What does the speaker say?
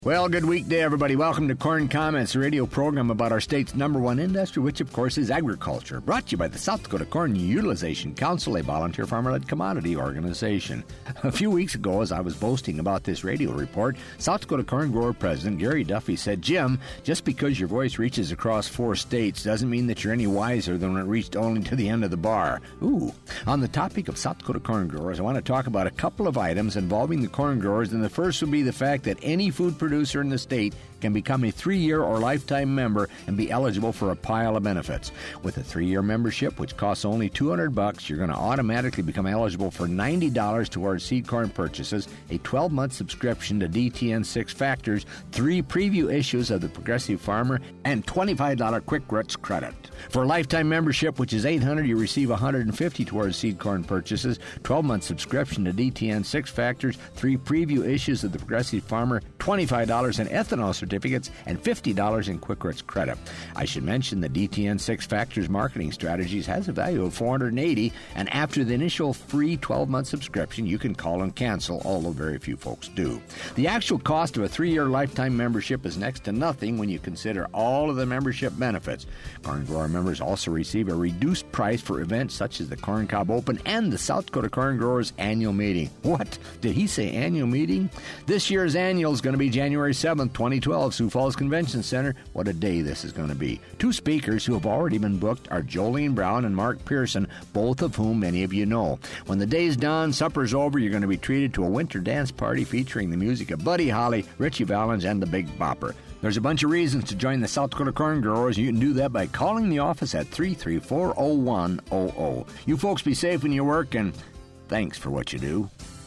Well, good weekday, everybody. Welcome to Corn Comments, a radio program about our state's number one industry, which, of course, is agriculture. Brought to you by the South Dakota Corn Utilization Council, a volunteer farmer-led commodity organization. A few weeks ago, as I was boasting about this radio report, South Dakota Corn Grower President Gary Duffy said, "Jim, just because your voice reaches across 4 states doesn't mean that you're any wiser than when it reached only to the end of the bar." Ooh. On the topic of South Dakota corn growers, I want to talk about a couple of items involving the corn growers, and the first would be the fact that any food producer in the state can become a 3-year or lifetime member and be eligible for a pile of benefits. With a 3-year membership, which costs only $200, you're going to automatically become eligible for $90 towards seed corn purchases, a 12-month subscription to DTN 6 Factors, 3 preview issues of the Progressive Farmer, and $25 Quick Grits credit. For a lifetime membership, which is $800, you receive $150 towards seed corn purchases, 12-month subscription to DTN 6 Factors, 3 preview issues of the Progressive Farmer, $25 in ethanol certificates, and $50 in Quick Grits credit. I should mention the DTN 6 Factors marketing strategies has a value of $480, and after the initial free 12-month subscription, you can call and cancel, although very few folks do. The actual cost of a 3-year lifetime membership is next to nothing when you consider all of the membership benefits. Corn Grower members also receive a reduced price for events such as the Corn Cob Open and the South Dakota Corn Growers Annual Meeting. What? Did he say annual meeting? This year's annual is going to be January 7th, 2012, Sioux Falls Convention Center. What a day this is going to be. 2 speakers who have already been booked are Jolene Brown and Mark Pearson, both of whom many of you know. When the day's done, supper's over, you're going to be treated to a winter dance party featuring the music of Buddy Holly, Richie Valens, and the Big Bopper. There's a bunch of reasons to join the South Dakota Corn Growers. You can do that by calling the office at 334-0100. You folks be safe when you work, and thanks for what you do.